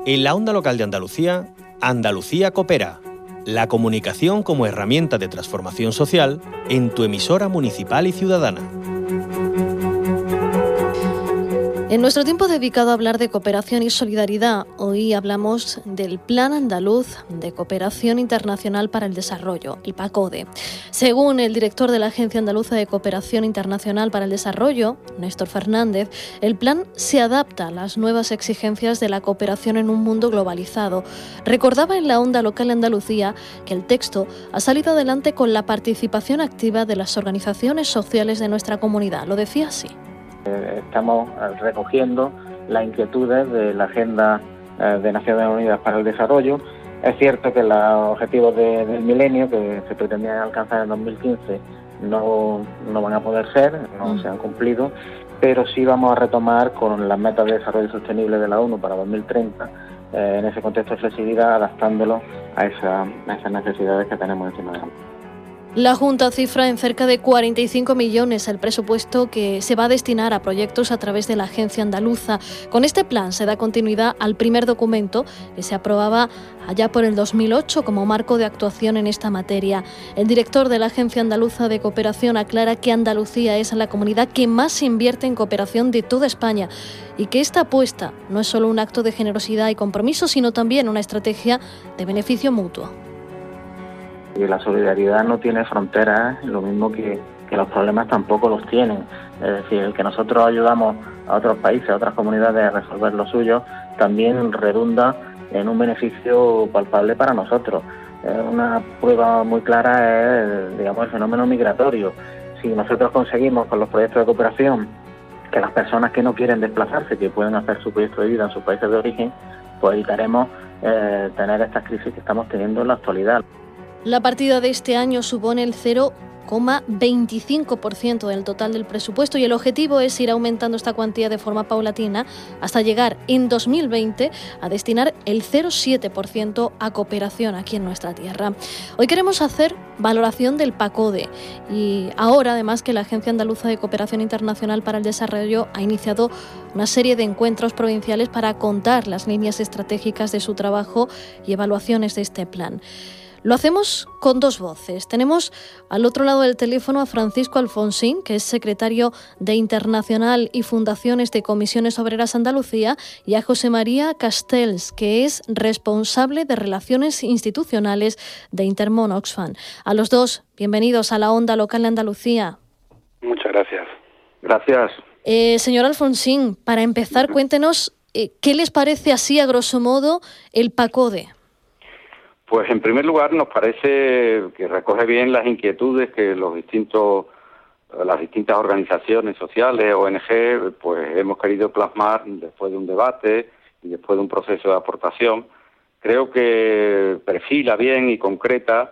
En la onda local de Andalucía, Andalucía Coopera. La comunicación como herramienta de transformación social en tu emisora municipal y ciudadana. En nuestro tiempo dedicado a hablar de cooperación y solidaridad, hoy hablamos del Plan Andaluz de Cooperación Internacional para el Desarrollo, el PACODE. Según el director de la Agencia Andaluza de Cooperación Internacional para el Desarrollo, Néstor Fernández, el plan se adapta a las nuevas exigencias de la cooperación en un mundo globalizado. Recordaba en la onda local de Andalucía que el texto ha salido adelante con la participación activa de las organizaciones sociales de nuestra comunidad. Lo decía así. Estamos recogiendo las inquietudes de la Agenda de Naciones Unidas para el Desarrollo. Es cierto que los objetivos del milenio que se pretendían alcanzar en 2015 no van a poder ser, no se han cumplido, pero sí vamos a retomar con las metas de desarrollo sostenible de la ONU para 2030, en ese contexto de flexibilidad, adaptándolo a esas necesidades que tenemos encima de la mesa. La Junta cifra en cerca de 45 millones el presupuesto que se va a destinar a proyectos a través de la Agencia Andaluza. Con este plan se da continuidad al primer documento que se aprobaba allá por el 2008 como marco de actuación en esta materia. El director de la Agencia Andaluza de Cooperación aclara que Andalucía es la comunidad que más invierte en cooperación de toda España y que esta apuesta no es solo un acto de generosidad y compromiso, sino también una estrategia de beneficio mutuo. Y la solidaridad no tiene fronteras, lo mismo que los problemas tampoco los tienen. Es decir, el que nosotros ayudamos a otros países, a otras comunidades a resolver lo suyo, también redunda en un beneficio palpable para nosotros. Una prueba muy clara es, digamos, el fenómeno migratorio. Si nosotros conseguimos con los proyectos de cooperación que las personas que no quieren desplazarse, que pueden hacer su proyecto de vida en sus países de origen, pues evitaremos tener estas crisis que estamos teniendo en la actualidad. La partida de este año supone el 0,25% del total del presupuesto y el objetivo es ir aumentando esta cuantía de forma paulatina hasta llegar en 2020 a destinar el 0,7% a cooperación aquí en nuestra tierra. Hoy queremos hacer valoración del PACODE y ahora, además, que la Agencia Andaluza de Cooperación Internacional para el Desarrollo ha iniciado una serie de encuentros provinciales para contar las líneas estratégicas de su trabajo y evaluaciones de este plan. Lo hacemos con dos voces. Tenemos al otro lado del teléfono a Francisco Alfonsín, que es secretario de Internacional y Fundaciones de Comisiones Obreras Andalucía, y a José María Castells, que es responsable de Relaciones Institucionales de Intermón Oxfam. A los dos, bienvenidos a la onda local de Andalucía. Muchas gracias. Gracias. Señor Alfonsín, para empezar, cuéntenos qué les parece así, a grosso modo, el PACODE. Pues en primer lugar nos parece que recoge bien las inquietudes que las distintas organizaciones sociales, ONG, pues hemos querido plasmar después de un debate y después de un proceso de aportación. Creo que perfila bien y concreta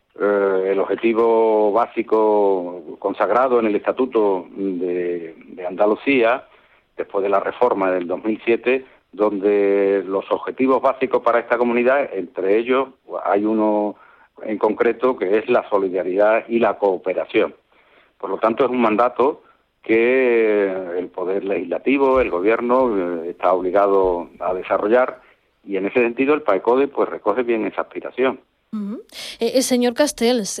el objetivo básico consagrado en el Estatuto de Andalucía, después de la reforma del 2007, donde los objetivos básicos para esta comunidad, entre ellos hay uno en concreto que es la solidaridad y la cooperación. Por lo tanto, es un mandato que el Poder Legislativo, el Gobierno, está obligado a desarrollar, y en ese sentido el PACODE pues recoge bien esa aspiración. Señor Castells,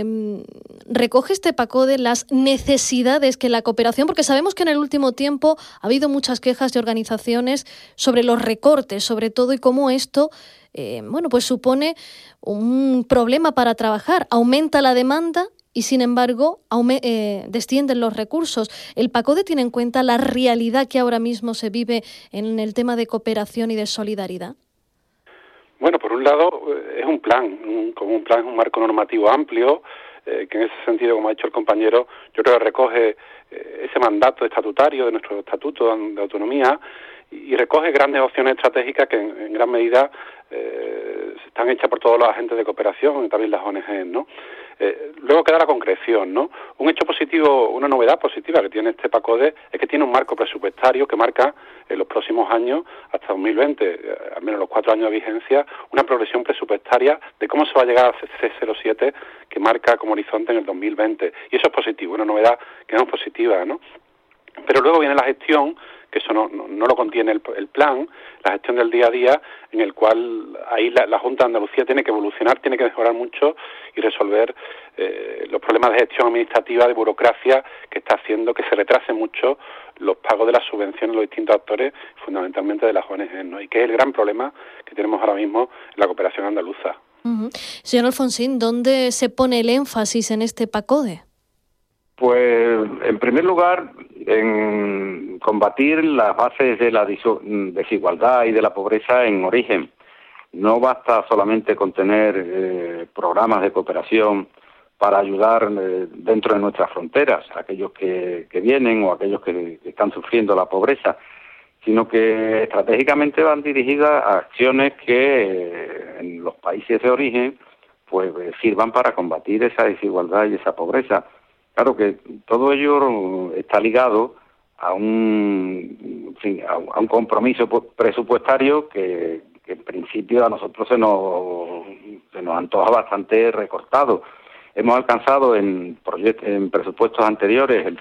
¿recoge este PACODE las necesidades que la cooperación, porque sabemos que en el último tiempo ha habido muchas quejas de organizaciones sobre los recortes, sobre todo, y cómo esto pues supone un problema para trabajar, aumenta la demanda y sin embargo descienden los recursos? ¿El PACODE tiene en cuenta la realidad que ahora mismo se vive en el tema de cooperación y de solidaridad? Bueno, por un lado es un plan, es un marco normativo amplio, que en ese sentido, como ha dicho el compañero, yo creo que recoge ese mandato estatutario de nuestro Estatuto de Autonomía y recoge grandes opciones estratégicas que en gran medida están hechas por todos los agentes de cooperación y también las ONG, ¿no? Luego queda la concreción, ¿no? Un hecho positivo, una novedad positiva que tiene este PACODE es que tiene un marco presupuestario que marca en los próximos años, hasta 2020, al menos los 4 años de vigencia, una progresión presupuestaria de cómo se va a llegar a C07 que marca como horizonte en el 2020. Y eso es positivo, una novedad que no es positiva, ¿no? Pero luego viene la gestión, que eso no lo contiene el plan, la gestión del día a día, en el cual ahí la Junta de Andalucía tiene que evolucionar, tiene que mejorar mucho y resolver los problemas de gestión administrativa, de burocracia, que está haciendo que se retrasen mucho los pagos de las subvenciones a los distintos actores, fundamentalmente de las ONG, ¿no? Y que es el gran problema que tenemos ahora mismo en la cooperación andaluza. Uh-huh. Señor Alfonsín, ¿dónde se pone el énfasis en este PACODE? Pues, en primer lugar, en combatir las bases de la desigualdad y de la pobreza en origen. No basta solamente con tener programas de cooperación para ayudar dentro de nuestras fronteras a aquellos que vienen o aquellos que están sufriendo la pobreza, sino que estratégicamente van dirigidas a acciones que en los países de origen pues sirvan para combatir esa desigualdad y esa pobreza. Claro que todo ello está ligado a un compromiso presupuestario que en principio a nosotros se nos antoja bastante recortado. Hemos alcanzado en presupuestos anteriores el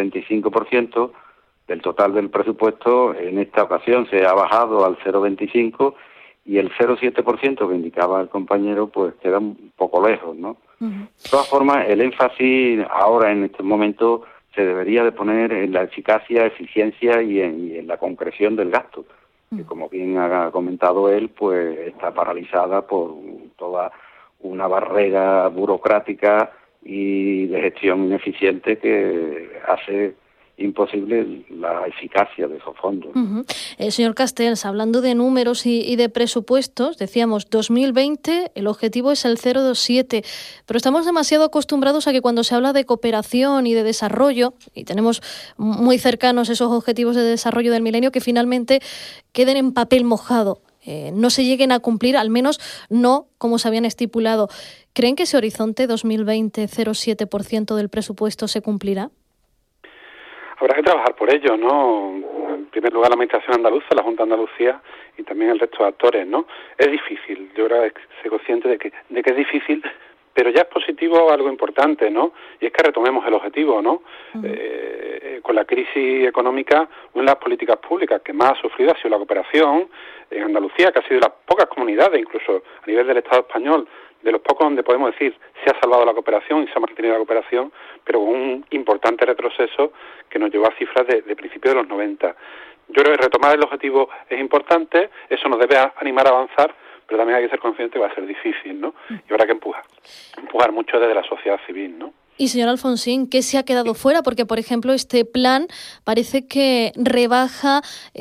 0,35% del total del presupuesto. En esta ocasión se ha bajado al 0,25% y el 0,7% que indicaba el compañero pues queda un poco lejos, ¿no? Uh-huh. De todas formas, el énfasis ahora en este momento se debería de poner en la eficacia, eficiencia y en la concreción del gasto, que como bien ha comentado él, pues está paralizada por toda una barrera burocrática y de gestión ineficiente que hace imposible la eficacia de esos fondos. Uh-huh. Señor Castells, hablando de números y de presupuestos, decíamos 2020 el objetivo es el 0,27, pero estamos demasiado acostumbrados a que cuando se habla de cooperación y de desarrollo, y tenemos muy cercanos esos objetivos de desarrollo del milenio, que finalmente queden en papel mojado, no se lleguen a cumplir, al menos no como se habían estipulado. ¿Creen que ese horizonte 2020, 0,7% del presupuesto se cumplirá? Habrá que trabajar por ello, ¿no? En primer lugar, la Administración andaluza, la Junta de Andalucía y también el resto de actores, ¿no? Es difícil, yo ahora soy consciente de que es difícil, pero ya es positivo algo importante, ¿no? Y es que retomemos el objetivo, ¿no? Uh-huh. Con la crisis económica, una de las políticas públicas que más ha sufrido ha sido la cooperación en Andalucía, que ha sido de las pocas comunidades, incluso a nivel del Estado español, de los pocos donde podemos decir se ha salvado la cooperación y se ha mantenido la cooperación, pero con un importante retroceso que nos llevó a cifras de principios de los 90. Yo creo que retomar el objetivo es importante, eso nos debe animar a avanzar, pero también hay que ser consciente que va a ser difícil, ¿no? Y habrá que empujar mucho desde la sociedad civil, ¿no? Y señor Alfonsín, ¿qué se ha quedado fuera? Porque, por ejemplo, este plan parece que rebaja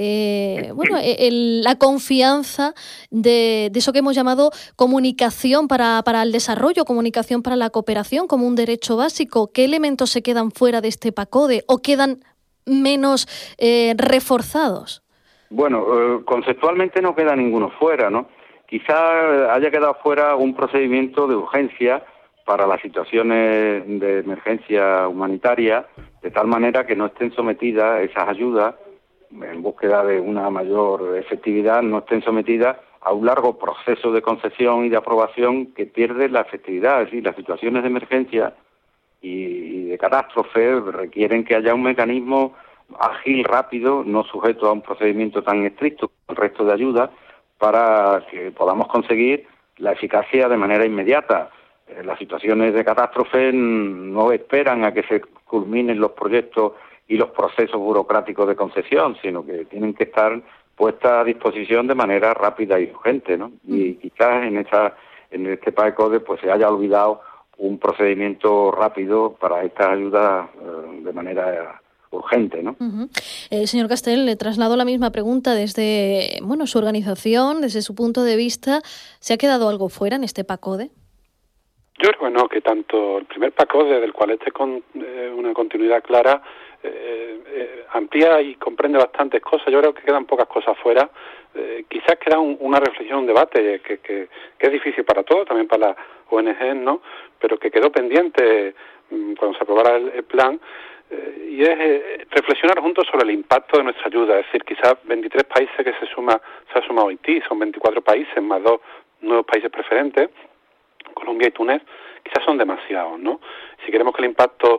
la confianza de eso que hemos llamado comunicación para el desarrollo, comunicación para la cooperación como un derecho básico. ¿Qué elementos se quedan fuera de este PACODE o quedan menos reforzados? Bueno, conceptualmente no queda ninguno fuera, ¿no? Quizá haya quedado fuera un procedimiento de urgencia para las situaciones de emergencia humanitaria, de tal manera que no estén sometidas esas ayudas, en búsqueda de una mayor efectividad, no estén sometidas a un largo proceso de concesión y de aprobación que pierde la efectividad. Es decir, las situaciones de emergencia y de catástrofe requieren que haya un mecanismo ágil, rápido, no sujeto a un procedimiento tan estricto como el resto de ayudas, para que podamos conseguir la eficacia de manera inmediata. Las situaciones de catástrofe no esperan a que se culminen los proyectos y los procesos burocráticos de concesión, sino que tienen que estar puestas a disposición de manera rápida y urgente, ¿no? Y quizás en este PACODE pues se haya olvidado un procedimiento rápido para estas ayudas de manera urgente, ¿no? Uh-huh. Señor Castel, le traslado la misma pregunta desde su organización, desde su punto de vista. ¿Se ha quedado algo fuera en este PACODE? Yo creo que no, que tanto el primer PACODE, del cual con una continuidad clara, amplía y comprende bastantes cosas. Yo creo que quedan pocas cosas fuera. Quizás queda una reflexión, un debate que es difícil para todos, también para las ONG, ¿no? Pero que quedó pendiente cuando se aprobara el plan, y es reflexionar juntos sobre el impacto de nuestra ayuda. Es decir, quizás 23 países que se ha sumado Haití, son 24 países más 2 nuevos países preferentes, Colombia y Túnez, quizás son demasiados, ¿no? Si queremos que el impacto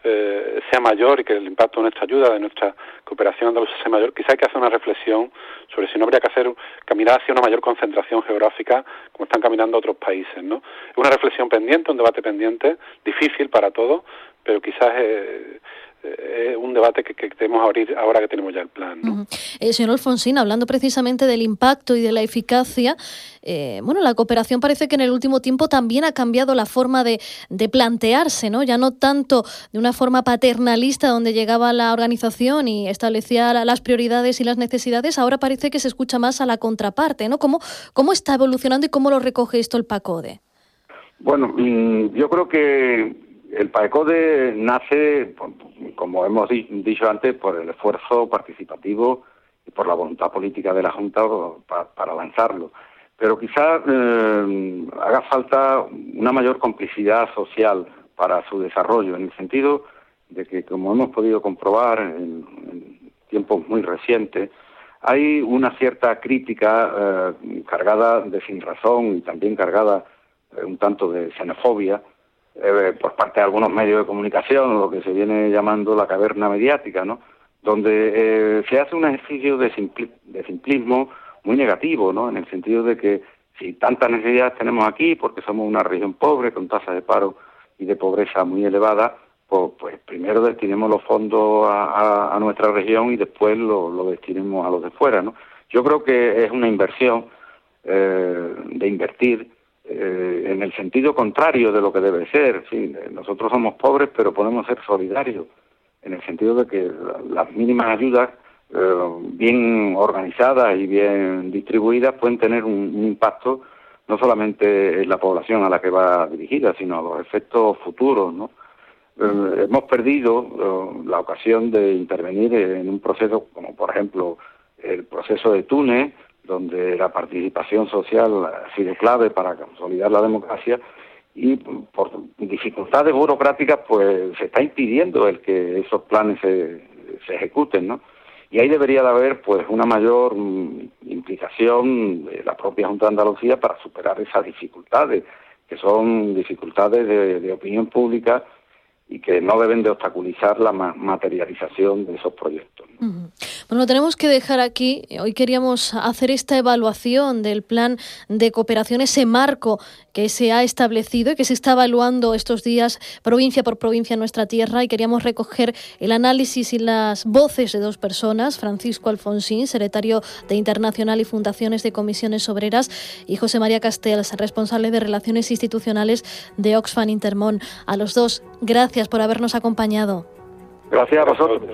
sea mayor y que el impacto de nuestra ayuda, de nuestra cooperación andaluza sea mayor, quizá hay que hacer una reflexión sobre si no habría que caminar hacia una mayor concentración geográfica como están caminando otros países, ¿no? Es una reflexión pendiente, un debate pendiente, difícil para todos, pero quizás es un debate que debemos abrir ahora que tenemos ya el plan, ¿no? Señor Alfonsín, hablando precisamente del impacto y de la eficacia, la cooperación parece que en el último tiempo también ha cambiado la forma de plantearse, ¿no? Ya no tanto de una forma paternalista donde llegaba la organización y establecía las prioridades y las necesidades, ahora parece que se escucha más a la contraparte, ¿no? ¿Cómo está evolucionando y cómo lo recoge esto el PACODE? Bueno, yo creo que el PACODE nace, como hemos dicho antes, por el esfuerzo participativo y por la voluntad política de la Junta para lanzarlo. Pero quizás haga falta una mayor complicidad social para su desarrollo, en el sentido de que, como hemos podido comprobar en tiempos muy recientes, hay una cierta crítica cargada de sinrazón y también cargada un tanto de xenofobia por parte de algunos medios de comunicación, lo que se viene llamando la caverna mediática, ¿no? Donde se hace un ejercicio de simplismo muy negativo, ¿no? En el sentido de que si tantas necesidades tenemos aquí, porque somos una región pobre, con tasas de paro y de pobreza muy elevadas, pues primero destinemos los fondos a nuestra región y después lo destinemos a los de fuera, ¿no? Yo creo que es una inversión de invertir en el sentido contrario de lo que debe ser. Sí, nosotros somos pobres, pero podemos ser solidarios, en el sentido de que las mínimas ayudas bien organizadas y bien distribuidas pueden tener un impacto no solamente en la población a la que va dirigida, sino a los efectos futuros, ¿no? Hemos perdido la ocasión de intervenir en un proceso como, por ejemplo, el proceso de Túnez, donde la participación social ha sido clave para consolidar la democracia, y por dificultades burocráticas pues se está impidiendo el que esos planes se ejecuten, ¿no? Y ahí debería de haber pues una mayor implicación de la propia Junta de Andalucía para superar esas dificultades, que son dificultades de opinión pública y que no deben de obstaculizar la materialización de esos proyectos, ¿no? Bueno, lo tenemos que dejar aquí. Hoy queríamos hacer esta evaluación del plan de cooperación, ese marco que se ha establecido y que se está evaluando estos días provincia por provincia en nuestra tierra, y queríamos recoger el análisis y las voces de dos personas: Francisco Alfonsín, secretario de Internacional y Fundaciones de Comisiones Obreras, y José María Castells, responsable de Relaciones Institucionales de Oxfam Intermón. A los dos, gracias por habernos acompañado. Gracias a vosotros.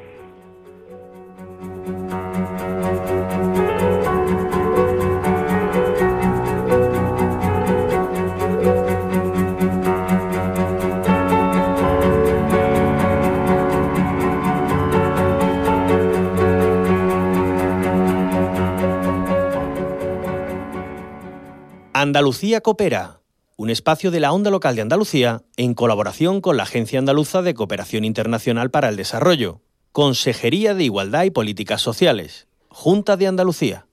Andalucía Coopera, un espacio de la Onda Local de Andalucía en colaboración con la Agencia Andaluza de Cooperación Internacional para el Desarrollo, Consejería de Igualdad y Políticas Sociales, Junta de Andalucía.